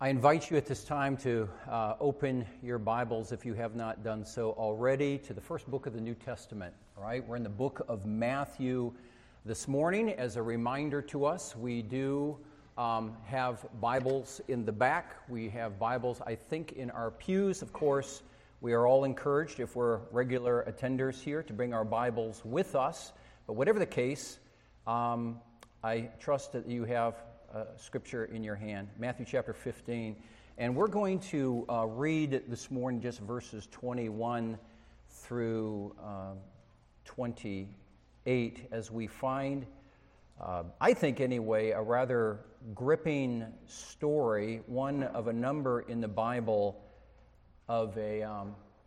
I invite you at this time to open your Bibles, if you have not done so already, to the first book of the New Testament. All right, we're in the book of Matthew this morning. As a reminder to us, we do have Bibles in the back. We have Bibles, I think, in our pews. Of course, we are all encouraged, if we're regular attenders here, to bring our Bibles with us. But whatever the case, I trust that you have Scripture in your hand, Matthew chapter 15. And we're going to read this morning just verses 21 through 28 as we find, I think anyway, a rather gripping story, one of a number in the Bible of a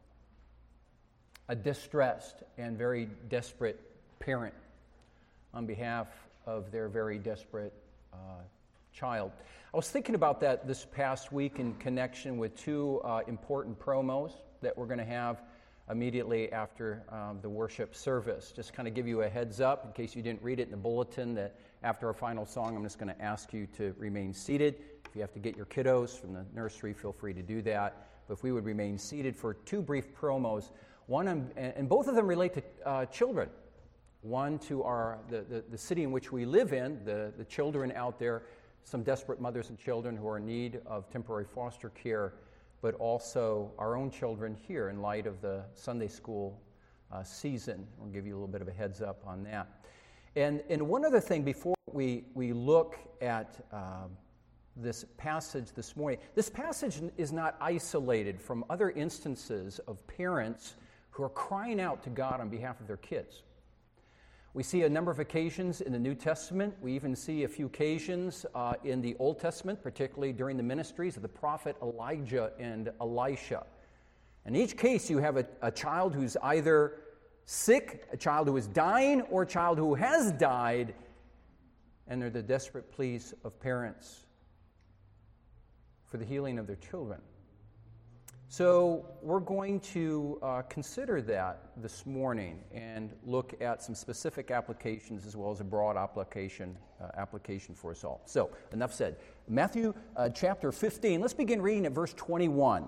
distressed and very desperate parent on behalf of their very desperate child. I was thinking about that this past week in connection with two important promos that we're going to have immediately after the worship service. Just kind of give you a heads up in case you didn't read it in the bulletin that after our final song, I'm just going to ask you to remain seated. If you have to get your kiddos from the nursery, feel free to do that. But if we would remain seated for two brief promos, one and both of them relate to children. One to the city in which we live in, the children out there, some desperate mothers and children who are in need of temporary foster care, but also our own children here in light of the Sunday school season. We'll give you a little bit of a heads up on that. And one other thing before we look at this passage this morning, this passage is not isolated from other instances of parents who are crying out to God on behalf of their kids. We see a number of occasions in the New Testament. We even see a few occasions in the Old Testament, particularly during the ministries of the prophet Elijah and Elisha. In each case, you have a child who's either sick, a child who is dying, or a child who has died, and they're the desperate pleas of parents for the healing of their children. So we're going to consider that this morning and look at some specific applications as well as a broad application for us all. So enough said. Matthew chapter 15. Let's begin reading at verse 21.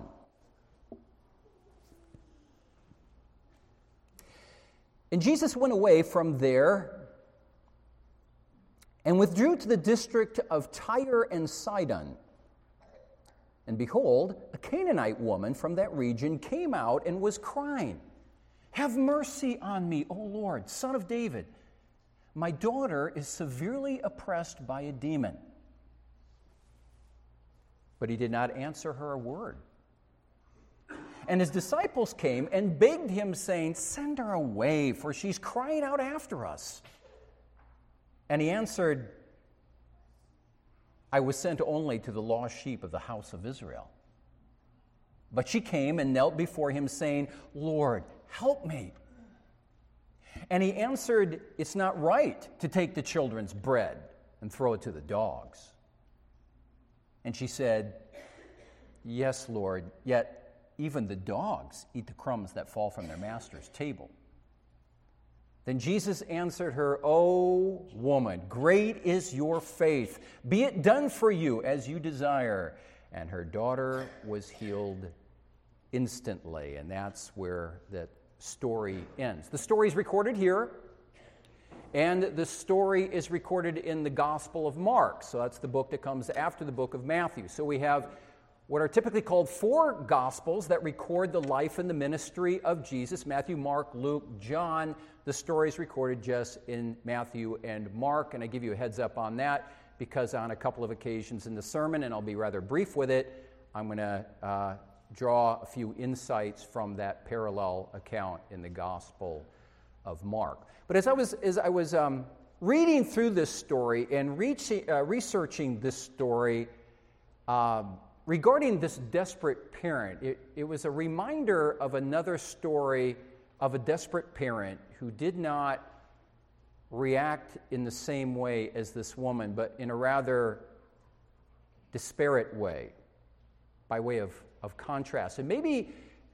And Jesus went away from there and withdrew to the district of Tyre and Sidon. And behold, a Canaanite woman from that region came out and was crying, "Have mercy on me, O Lord, Son of David. My daughter is severely oppressed by a demon." But he did not answer her a word. And his disciples came and begged him, saying, "Send her away, for she's crying out after us." And he answered, "I was sent only to the lost sheep of the house of Israel." But she came and knelt before him, saying, "Lord, help me." And he answered, "It's not right to take the children's bread and throw it to the dogs." And she said, "Yes, Lord, yet even the dogs eat the crumbs that fall from their master's table." Then Jesus answered her, "O woman, great is your faith. Be it done for you as you desire." And her daughter was healed instantly. And that's where that story ends. The story is recorded here, and the story is recorded in the Gospel of Mark. So that's the book that comes after the book of Matthew. So we have what are typically called four Gospels that record the life and the ministry of Jesus: Matthew, Mark, Luke, John. The story is recorded just in Matthew and Mark, and I give you a heads up on that because on a couple of occasions in the sermon, and I'll be rather brief with it, I'm going to draw a few insights from that parallel account in the Gospel of Mark. But as I was reading through this story and researching this story, regarding this desperate parent, it was a reminder of another story of a desperate parent who did not react in the same way as this woman, but in a rather disparate way, by way of contrast. And maybe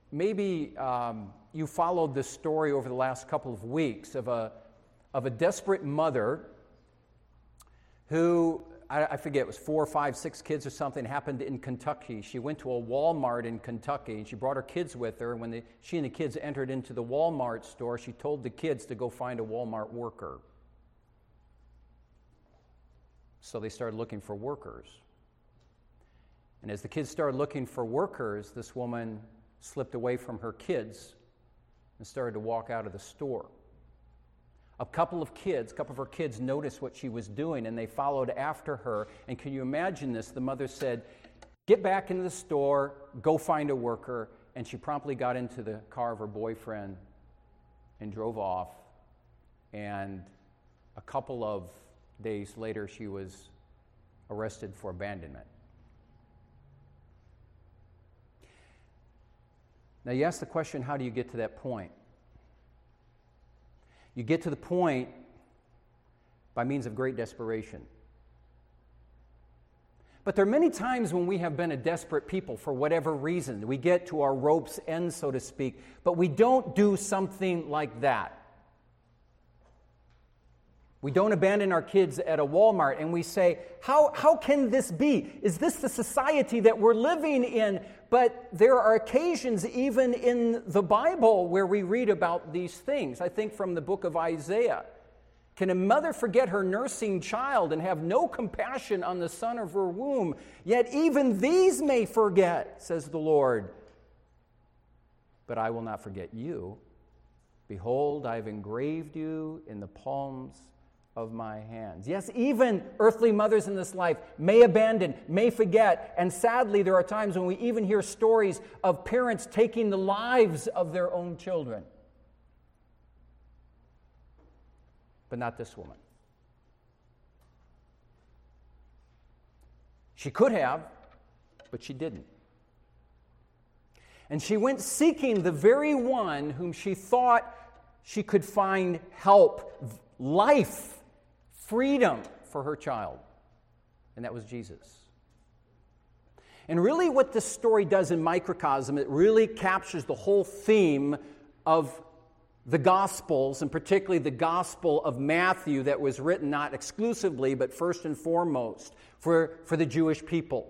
you followed this story over the last couple of weeks of a desperate mother who I forget, it was 4, 5, 6 kids or something, happened in Kentucky. She went to a Walmart in Kentucky, and she brought her kids with her. And when she and the kids entered into the Walmart store, she told the kids to go find a Walmart worker. So they started looking for workers. And as the kids started looking for workers, this woman slipped away from her kids and started to walk out of the store. A couple of her kids noticed what she was doing, and they followed after her. And can you imagine this? The mother said, "Get back into the store, go find a worker." And she promptly got into the car of her boyfriend and drove off. And a couple of days later, she was arrested for abandonment. Now, you ask the question, how do you get to that point? You get to the point by means of great desperation. But there are many times when we have been a desperate people for whatever reason. We get to our rope's end, so to speak, but we don't do something like that. We don't abandon our kids at a Walmart and we say, how can this be? Is this the society that we're living in? But there are occasions even in the Bible where we read about these things. I think from the book of Isaiah. Can a mother forget her nursing child and have no compassion on the son of her womb? Yet even these may forget, says the Lord. But I will not forget you. Behold, I have engraved you in the palms of my hands. Yes, even earthly mothers in this life may abandon, may forget, and sadly there are times when we even hear stories of parents taking the lives of their own children. But not this woman. She could have, but she didn't. And she went seeking the very one whom she thought she could find help, life, freedom for her child, and that was Jesus. And really what this story does in microcosm, it really captures the whole theme of the Gospels, and particularly the Gospel of Matthew that was written not exclusively, but first and foremost for the Jewish people.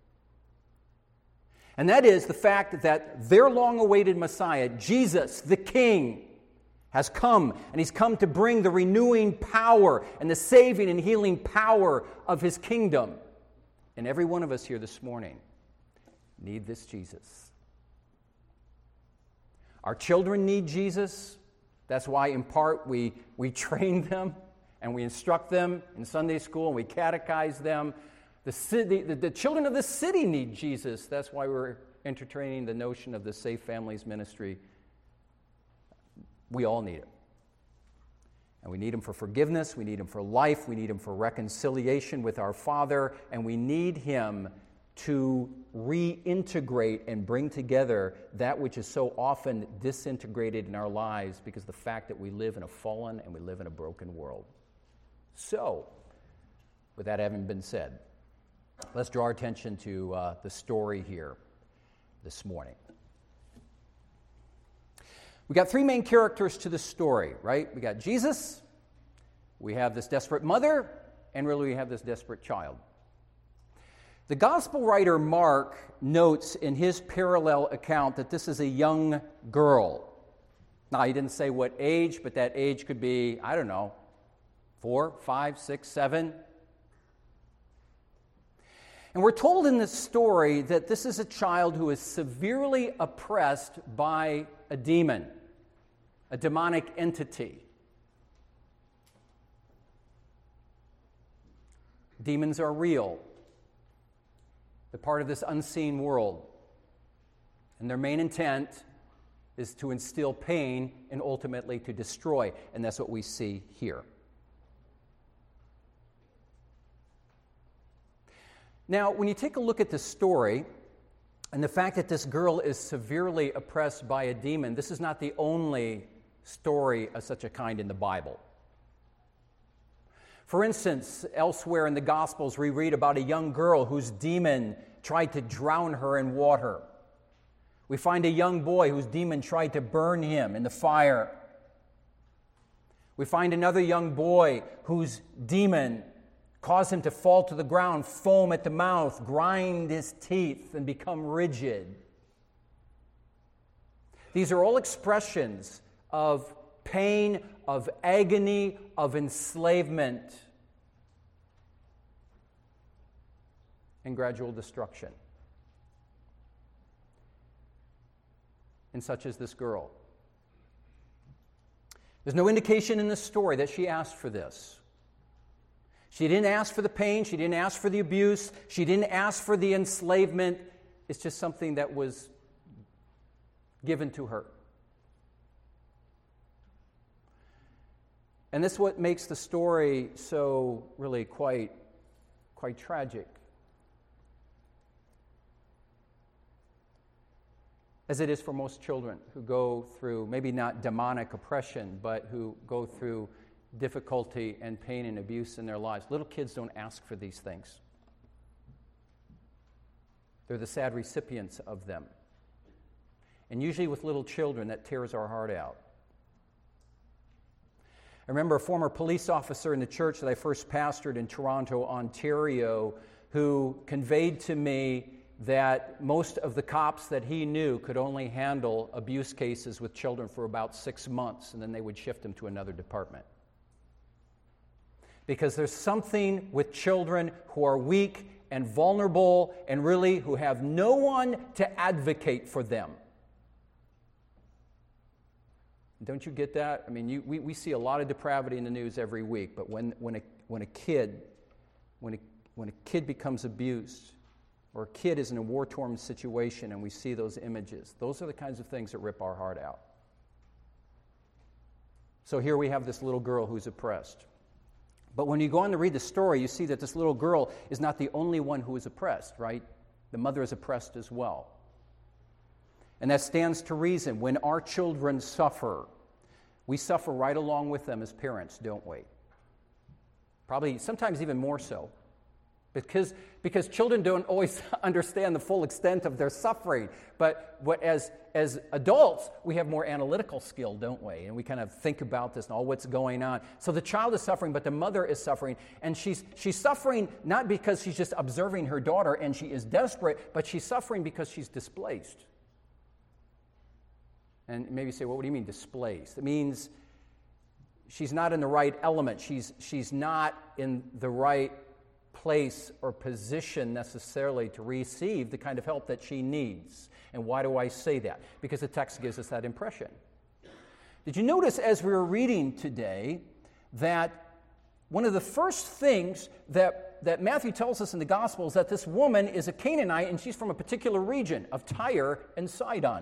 And that is the fact that their long-awaited Messiah, Jesus, the King, has come, and he's come to bring the renewing power and the saving and healing power of his kingdom. And every one of us here this morning need this Jesus. Our children need Jesus. That's why, in part, we train them and we instruct them in Sunday school and we catechize them. The children of the city need Jesus. That's why we're entertaining the notion of the Safe Families Ministry. We all need him. And we need him for forgiveness, we need him for life, we need him for reconciliation with our Father, and we need him to reintegrate and bring together that which is so often disintegrated in our lives because of the fact that we live in a fallen and we live in a broken world. So, with that having been said, let's draw our attention to the story here this morning. We got 3 main characters to the story, right? We got Jesus, we have this desperate mother, and really we have this desperate child. The gospel writer Mark notes in his parallel account that this is a young girl. Now, he didn't say what age, but that age could be, 4, 5, 6, 7. And we're told in this story that this is a child who is severely oppressed by a demon, a demonic entity. Demons are real. They're part of this unseen world. And their main intent is to instill pain and ultimately to destroy. And that's what we see here. Now, when you take a look at this story, and the fact that this girl is severely oppressed by a demon, this is not the only story of such a kind in the Bible. For instance, elsewhere in the Gospels, we read about a young girl whose demon tried to drown her in water. We find a young boy whose demon tried to burn him in the fire. We find another young boy whose demon cause him to fall to the ground, foam at the mouth, grind his teeth, and become rigid. These are all expressions of pain, of agony, of enslavement, and gradual destruction. And such as this girl. There's no indication in this story that she asked for this. She didn't ask for the pain. She didn't ask for the abuse. She didn't ask for the enslavement. It's just something that was given to her. And this is what makes the story so really quite tragic. As it is for most children who go through, maybe not demonic oppression, but who go through difficulty and pain and abuse in their lives. Little kids don't ask for these things. They're the sad recipients of them. And usually with little children, that tears our heart out. I remember a former police officer in the church that I first pastored in Toronto, Ontario, who conveyed to me that most of the cops that he knew could only handle abuse cases with children for about 6 months, and then they would shift them to another department. Because there's something with children who are weak and vulnerable and really who have no one to advocate for them. Don't you get that? I mean, we see a lot of depravity in the news every week, but when a kid becomes abused, or a kid is in a war-torn situation and we see those images, those are the kinds of things that rip our heart out. So here we have this little girl who's oppressed. But when you go on to read the story, you see that this little girl is not the only one who is oppressed, right? The mother is oppressed as well. And that stands to reason. When our children suffer, we suffer right along with them as parents, don't we? Probably sometimes even more so. Because children don't always understand the full extent of their suffering. But as adults, we have more analytical skill, don't we? And we kind of think about this and all what's going on. So the child is suffering, but the mother is suffering. And she's suffering not because she's just observing her daughter and she is desperate, but she's suffering because she's displaced. And maybe you say, well, what do you mean displaced? It means she's not in the right element. She's not in the right place or position necessarily to receive the kind of help that she needs. And why do I say that? Because the text gives us that impression. Did you notice as we were reading today that one of the first things that Matthew tells us in the Gospel is that this woman is a Canaanite and she's from a particular region of Tyre and Sidon.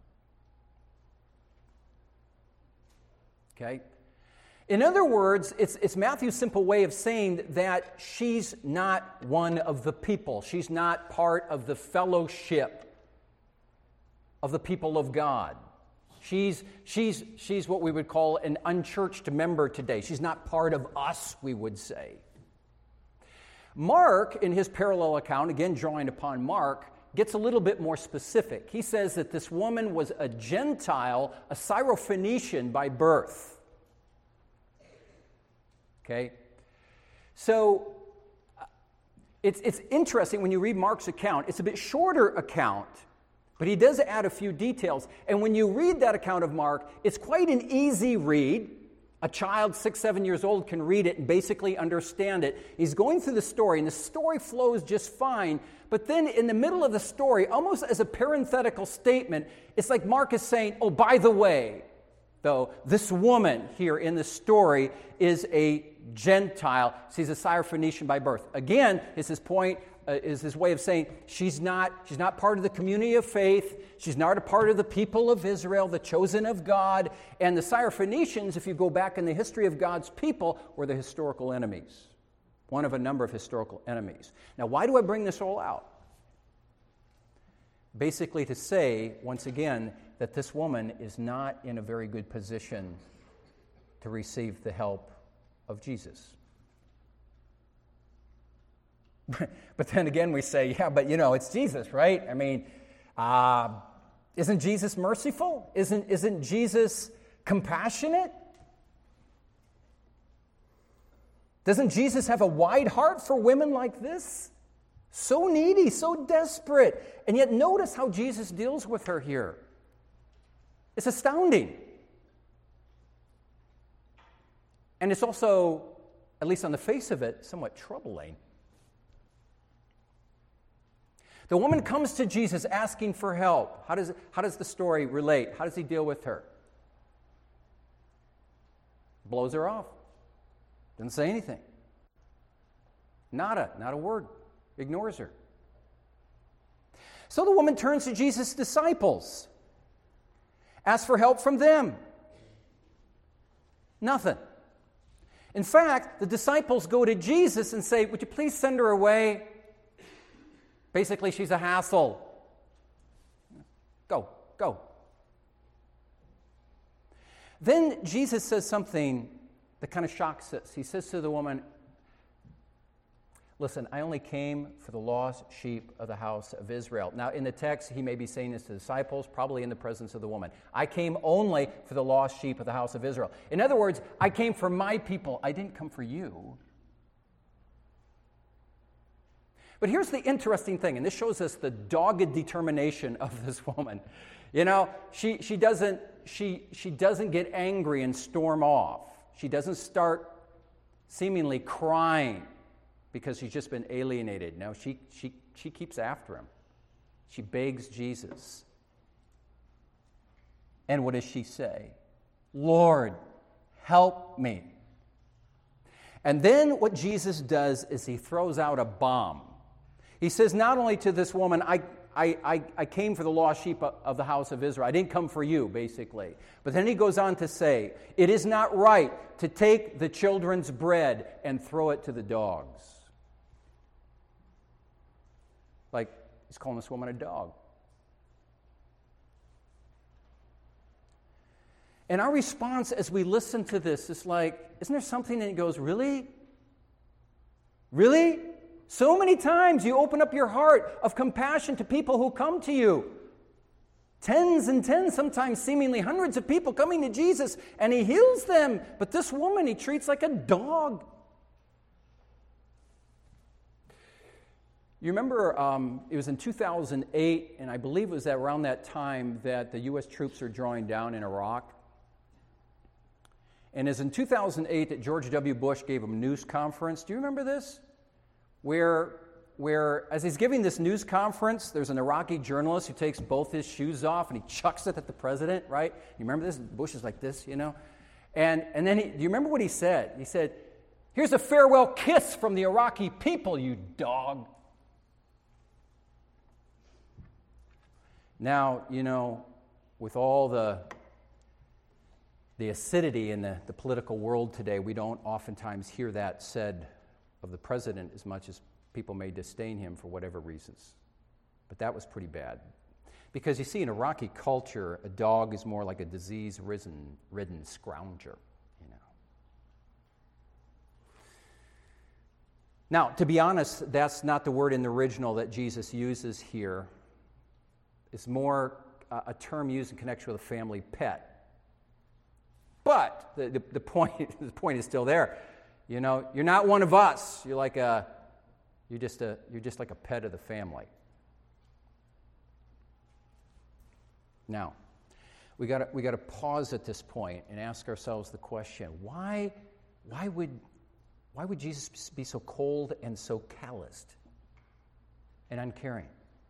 Okay? In other words, it's Matthew's simple way of saying that she's not one of the people. She's not part of the fellowship of the people of God. She's what we would call an unchurched member today. She's not part of us, we would say. Mark, in his parallel account, again drawing upon Mark, gets a little bit more specific. He says that this woman was a Gentile, a Syrophoenician by birth. Okay? So it's interesting when you read Mark's account. It's a bit shorter account, but he does add a few details. And when you read that account of Mark, it's quite an easy read. A child 6, 7 years old can read it and basically understand it. He's going through the story, and the story flows just fine. But then in the middle of the story, almost as a parenthetical statement, it's like Mark is saying, oh, by the way, though, this woman here in the story is a Gentile. She's a Syrophoenician by birth. Again, is his point, is his way of saying she's not part of the community of faith. She's not a part of the people of Israel, the chosen of God. And the Syrophoenicians, if you go back in the history of God's people, were the historical enemies. One of a number of historical enemies. Now, why do I bring this all out? Basically to say, once again, that this woman is not in a very good position to receive the help of Jesus. But then again we say, yeah, but it's Jesus, right? I mean, isn't Jesus merciful? Isn't Jesus compassionate? Doesn't Jesus have a wide heart for women like this? So needy, so desperate. And yet notice how Jesus deals with her here. It's astounding. And it's also, at least on the face of it, somewhat troubling. The woman comes to Jesus asking for help. How does the story relate? How does he deal with her? Blows her off. Doesn't say anything. Not a word. Ignores her. So the woman turns to Jesus' disciples. Asks for help from them. Nothing. In fact, the disciples go to Jesus and say, would you please send her away? Basically, she's a hassle. Go. Then Jesus says something that kind of shocks us. He says to the woman, listen, I only came for the lost sheep of the house of Israel. Now, in the text, he may be saying this to the disciples, probably in the presence of the woman. I came only for the lost sheep of the house of Israel. In other words, I came for my people. I didn't come for you. But here's the interesting thing, and this shows us the dogged determination of this woman. You know, she doesn't get angry and storm off. She doesn't start seemingly crying because she's just been alienated. No, she keeps after him. She begs Jesus. And what does she say? Lord, help me. And then what Jesus does is he throws out a bomb. He says not only to this woman, I came for the lost sheep of the house of Israel. I didn't come for you, basically. But then he goes on to say, it is not right to take the children's bread and throw it to the dogs. Like, he's calling this woman a dog. And our response as we listen to this is like, isn't there something that goes, really? Really? So many times you open up your heart of compassion to people who come to you. Tens and tens, sometimes seemingly hundreds of people coming to Jesus, and he heals them. But this woman he treats like a dog. You remember it was in 2008, and I believe it was around that time that the U.S. troops are drawing down in Iraq. And it's in 2008 that George W. Bush gave a news conference. Do you remember this? Where as he's giving this news conference, there's an Iraqi journalist who takes both his shoes off and he chucks it at the president, right? You remember this? Bush is like this, you know? And then do you remember what he said? He said, here's a farewell kiss from the Iraqi people, you dog. Now, you know, with all the acidity in the political world today, we don't oftentimes hear that said of the president as much as people may disdain him for whatever reasons. But that was pretty bad. Because you see, in Iraqi culture, a dog is more like a disease-ridden scrounger, you know. Now, to be honest, that's not the word in the original that Jesus uses here. It's more a term used in connection with a family pet. But the point is still there. You know, you're not one of us. You're just like a pet of the family. Now, we got to pause at this point and ask ourselves the question: Why would Jesus be so cold and so calloused and uncaring?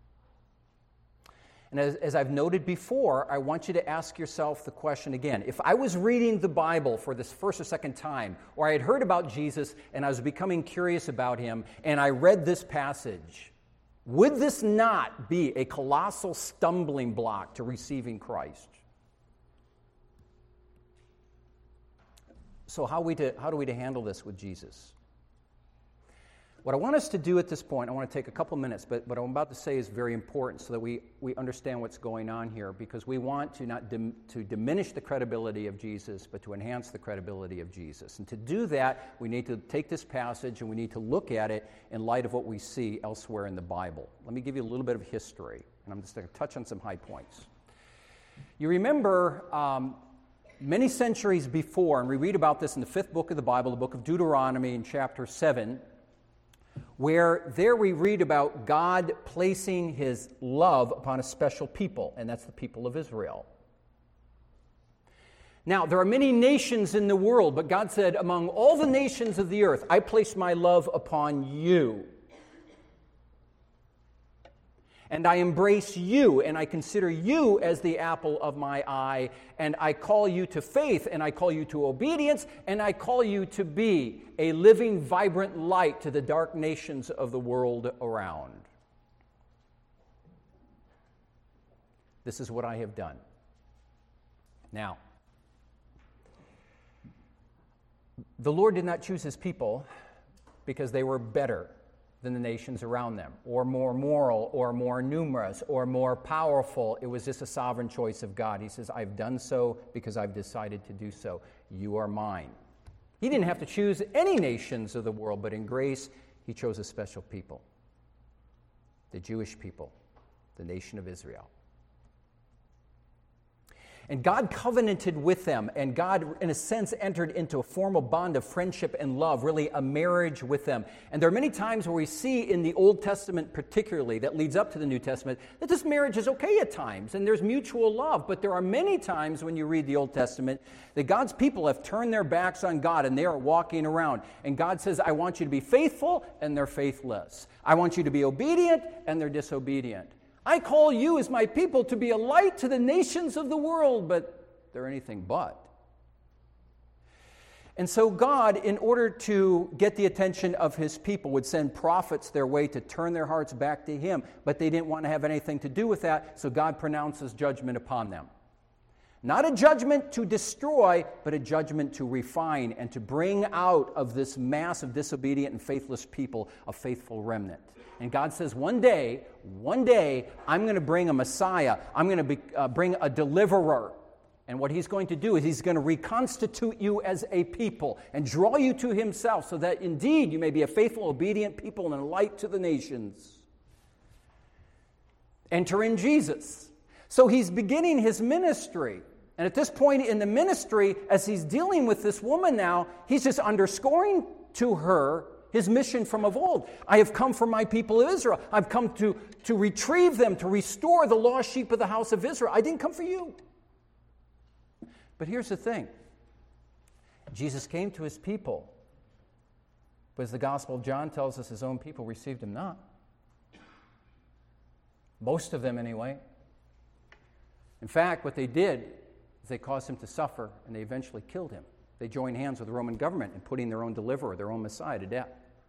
And as I've noted before, I want you to ask yourself the question again. If I was reading the Bible for this first or second time, or I had heard about Jesus and I was becoming curious about him, and I read this passage, would this not be a colossal stumbling block to receiving Christ? So how do we handle this with Jesus? What I want us to do at this point, I want to take a couple minutes, but what I'm about to say is very important so that we understand what's going on here, because we want to not to diminish the credibility of Jesus, but to enhance the credibility of Jesus. And to do that, we need to take this passage and we need to look at it in light of what we see elsewhere in the Bible. Let me give you a little bit of history, and I'm just going to touch on some high points. You remember many centuries before, and we read about this in the 5th book of the Bible, the book of Deuteronomy in chapter 7, where there we read about God placing his love upon a special people, and that's the people of Israel. Now, there are many nations in the world, but God said, among all the nations of the earth, I place my love upon you. And I embrace you, and I consider you as the apple of my eye, and I call you to faith, and I call you to obedience, and I call you to be a living, vibrant light to the dark nations of the world around. This is what I have done. Now, the Lord did not choose his people because they were better than the nations around them, or more moral, or more numerous, or more powerful. It was just a sovereign choice of God. He says, I've done so because I've decided to do so. You are mine. He didn't have to choose any nations of the world, but in grace, he chose a special people, the Jewish people, the nation of Israel. And God covenanted with them, and God, in a sense, entered into a formal bond of friendship and love, really a marriage with them. And there are many times where we see in the Old Testament particularly, that leads up to the New Testament, that this marriage is okay at times, and there's mutual love. But there are many times when you read the Old Testament that God's people have turned their backs on God, and they are walking around. And God says, I want you to be faithful, and they're faithless. I want you to be obedient, and they're disobedient. I call you as my people to be a light to the nations of the world, but they're anything but. And so God, in order to get the attention of his people, would send prophets their way to turn their hearts back to him, but they didn't want to have anything to do with that, so God pronounces judgment upon them. Not a judgment to destroy, but a judgment to refine and to bring out of this mass of disobedient and faithless people a faithful remnant. And God says, one day, I'm going to bring a Messiah. I'm going to bring a deliverer. And what he's going to do is he's going to reconstitute you as a people and draw you to himself so that indeed you may be a faithful, obedient people and a light to the nations. Enter in Jesus. So he's beginning his ministry. And at this point in the ministry, as he's dealing with this woman now, he's just underscoring to her his mission from of old. I have come for my people of Israel. I've come to retrieve them, to restore the lost sheep of the house of Israel. I didn't come for you. But here's the thing. Jesus came to his people, but as the Gospel of John tells us, his own people received him not. Most of them anyway. In fact, what they did is they caused him to suffer, and they eventually killed him. They joined hands with the Roman government in putting their own deliverer, their own Messiah, to death.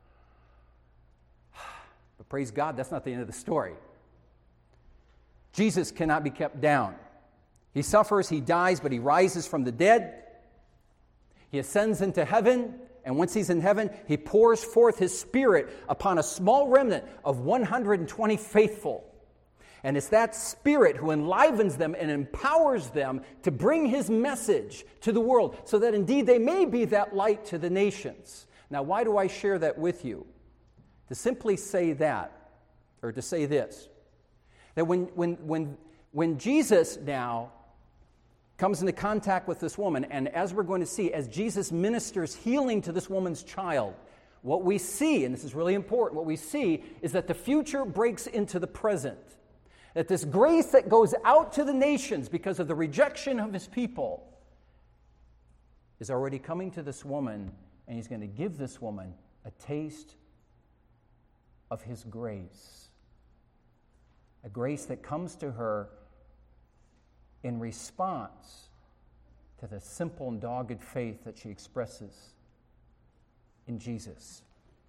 But praise God, that's not the end of the story. Jesus cannot be kept down. He suffers, he dies, but he rises from the dead. He ascends into heaven, and once he's in heaven, he pours forth his Spirit upon a small remnant of 120 faithful. And it's that Spirit who enlivens them and empowers them to bring his message to the world so that indeed they may be that light to the nations. Now, why do I share that with you? To simply say that, or to say this, that when Jesus now comes into contact with this woman, and as we're going to see, as Jesus ministers healing to this woman's child, what we see, and this is really important, what we see is that the future breaks into the present. That this grace that goes out to the nations because of the rejection of his people is already coming to this woman, and he's going to give this woman a taste of his grace. A grace that comes to her in response to the simple and dogged faith that she expresses in Jesus.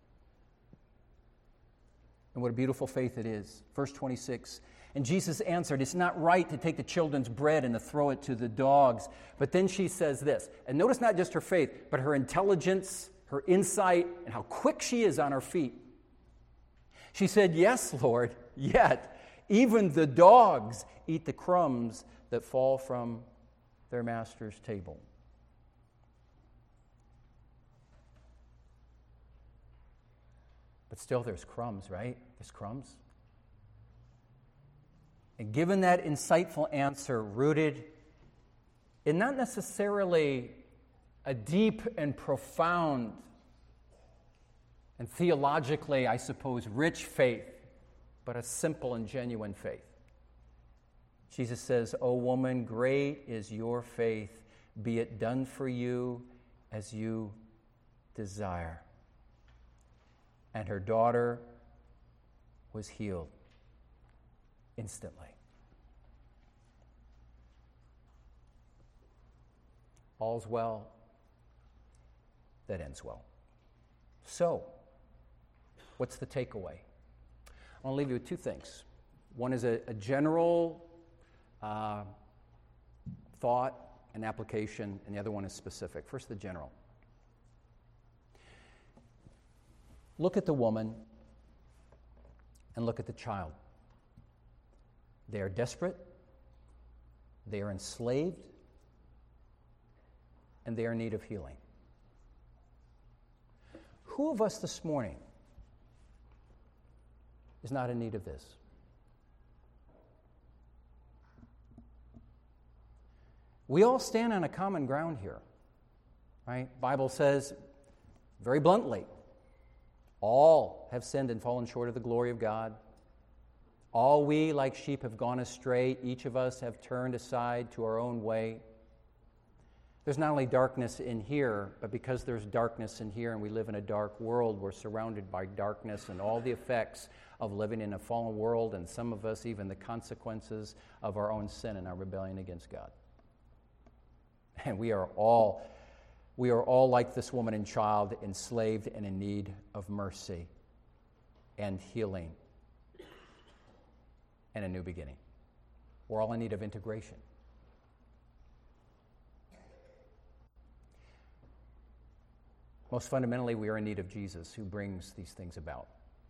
And what a beautiful faith it is. Verse 26, and Jesus answered, it's not right to take the children's bread and to throw it to the dogs. But then she says this, and notice not just her faith, but her intelligence, her insight, and how quick she is on her feet. She said, yes, Lord, yet even the dogs eat the crumbs that fall from their master's table. But still there's crumbs, right? There's crumbs. And given that insightful answer rooted in not necessarily a deep and profound and theologically, I suppose, rich faith, but a simple and genuine faith. Jesus says, "O woman, great is your faith. Be it done for you as you desire." And her daughter was healed instantly. All's well that ends well. So, what's the takeaway? I want to leave you with two things. One is a general thought and application, and the other one is specific. First, the general. Look at the woman and look at the child. They are desperate, they are enslaved, and they are in need of healing. Who of us this morning is not in need of this? We all stand on a common ground here, right? Bible says very bluntly, all have sinned and fallen short of the glory of God. All we, like sheep, have gone astray. Each of us have turned aside to our own way. There's not only darkness in here, but because there's darkness in here and we live in a dark world, we're surrounded by darkness and all the effects of living in a fallen world, and some of us even the consequences of our own sin and our rebellion against God. And we are all like this woman and child, enslaved and in need of mercy and healing and a new beginning. We're all in need of integration. Most fundamentally, we are in need of Jesus, who brings these things about.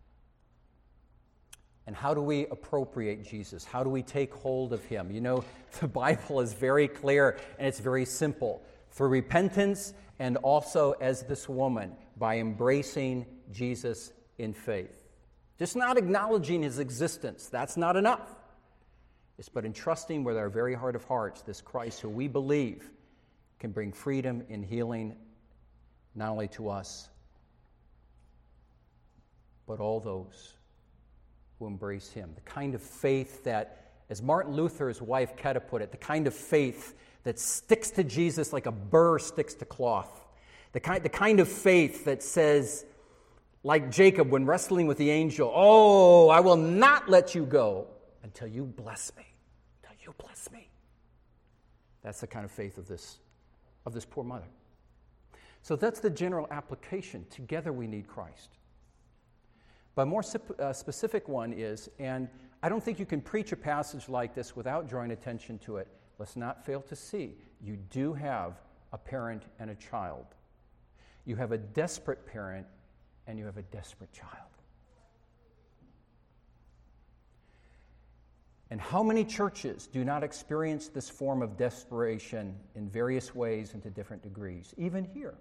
And how do we appropriate Jesus? How do we take hold of him? You know, the Bible is very clear and it's very simple. Through repentance, and also as this woman, by embracing Jesus in faith. Just not acknowledging his existence, that's not enough. It's but entrusting with our very heart of hearts this Christ who we believe can bring freedom and healing not only to us, but all those who embrace him. The kind of faith that, as Martin Luther's wife Ketta put it, the kind of faith that sticks to Jesus like a burr sticks to cloth. The kind of faith that says, like Jacob when wrestling with the angel, "Oh, I will not let you go until you bless me. Until you bless me." That's the kind of faith of this poor mother. So that's the general application. Together we need Christ. But a more specific one is, and I don't think you can preach a passage like this without drawing attention to it. Let's not fail to see, you do have a parent and a child. You have a desperate parent and you have a desperate child. And how many churches do not experience this form of desperation in various ways and to different degrees, even here?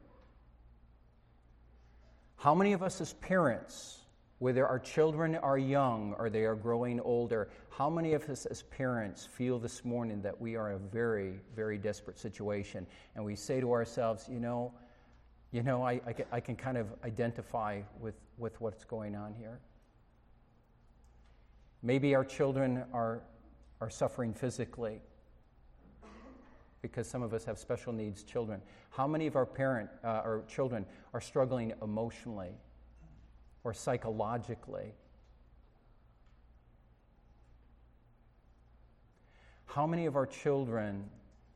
How many of us as parents, whether our children are young or they are growing older, how many of us as parents feel this morning that we are in a very, very desperate situation, and we say to ourselves, I can kind of identify with what's going on here. Maybe our children are suffering physically because some of us have special needs children. How many of our or children are struggling emotionally or psychologically? How many of our children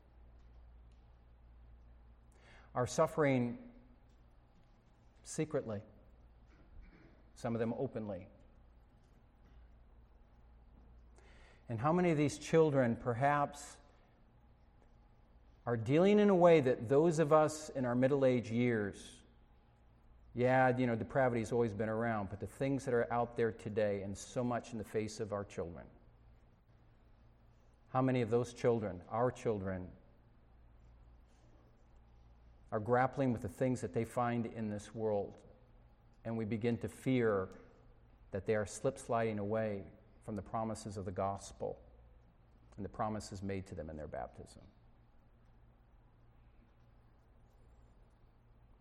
are suffering secretly, some of them openly? And how many of these children perhaps are dealing in a way that those of us in our middle-aged years, depravity's always been around, but the things that are out there today and so much in the face of our children, how many of those children, our children, are grappling with the things that they find in this world, and we begin to fear that they are slip-sliding away from the promises of the gospel and the promises made to them in their baptism?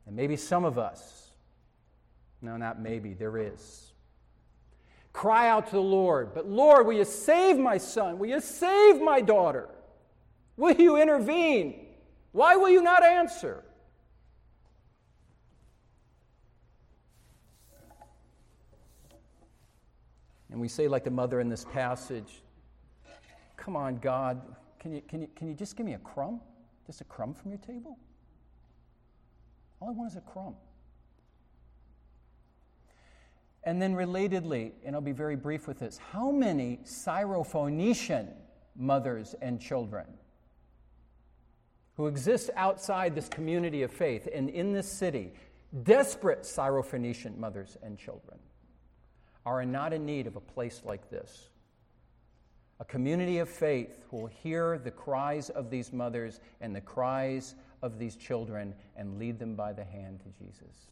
And maybe some of us, no, not maybe, there is, cry out to the Lord, but Lord, will you save my son? Will you save my daughter? Will you intervene? Why will you not answer? And we say, like the mother in this passage, come on, God, can you just give me a crumb? Just a crumb from your table? All I want is a crumb. And then relatedly, and I'll be very brief with this, how many Syrophoenician mothers and children who exist outside this community of faith and in this city, desperate Syrophoenician mothers and children, are not in need of a place like this? A community of faith who will hear the cries of these mothers and the cries of these children and lead them by the hand to Jesus.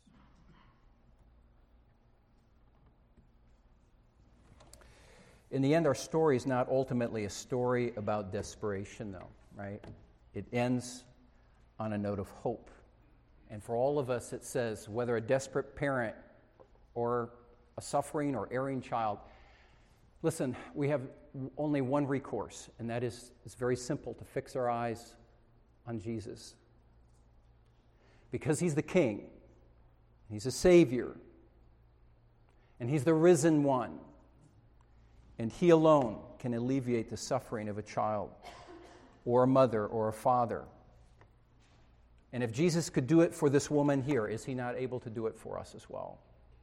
In the end, our story is not ultimately a story about desperation, though, right? It ends on a note of hope. And for all of us, it says, whether a desperate parent or a suffering or erring child, listen, we have only one recourse, and that is, it's very simple, to fix our eyes on Jesus. Because he's the King, he's a Savior, and he's the risen one, and he alone can alleviate the suffering of a child or a mother or a father. And if Jesus could do it for this woman here, is he not able to do it for us as well?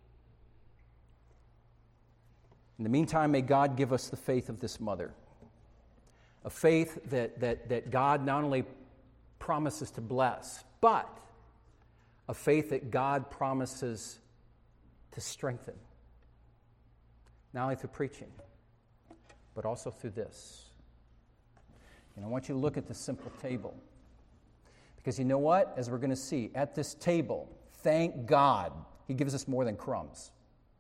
In the meantime, may God give us the faith of this mother, a faith that God not only promises to bless, but a faith that God promises to strengthen, not only through preaching, but also through this. And I want you to look at this simple table, because you know what? As we're going to see, at this table, thank God, he gives us more than crumbs.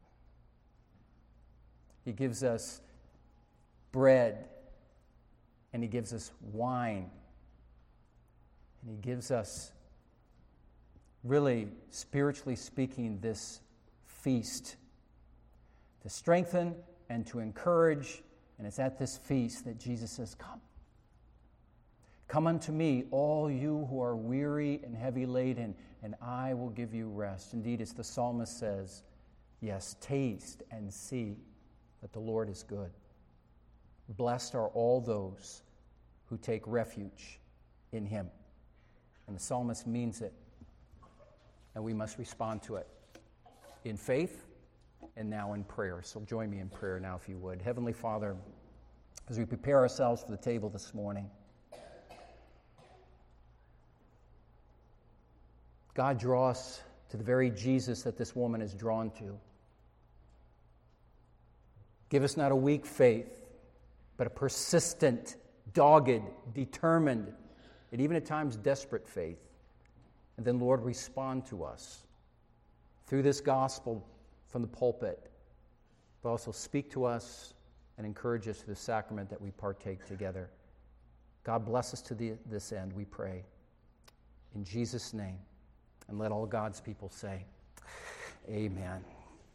He gives us bread, and he gives us wine, and he gives us, really, spiritually speaking, this feast to strengthen and to encourage. And it's at this feast that Jesus says, come. Come unto me, all you who are weary and heavy laden, and I will give you rest. Indeed, as the psalmist says, yes, taste and see that the Lord is good. Blessed are all those who take refuge in him. And the psalmist means it. And we must respond to it in faith and now in prayer. So join me in prayer now, if you would. Heavenly Father, as we prepare ourselves for the table this morning, God, draw us to the very Jesus that this woman is drawn to. Give us not a weak faith, but a persistent, dogged, determined, and even at times desperate faith. And then, Lord, respond to us through this gospel from the pulpit, but also speak to us and encourage us through the sacrament that we partake together. God, bless us to this end, we pray. In Jesus' name. And let all God's people say, amen.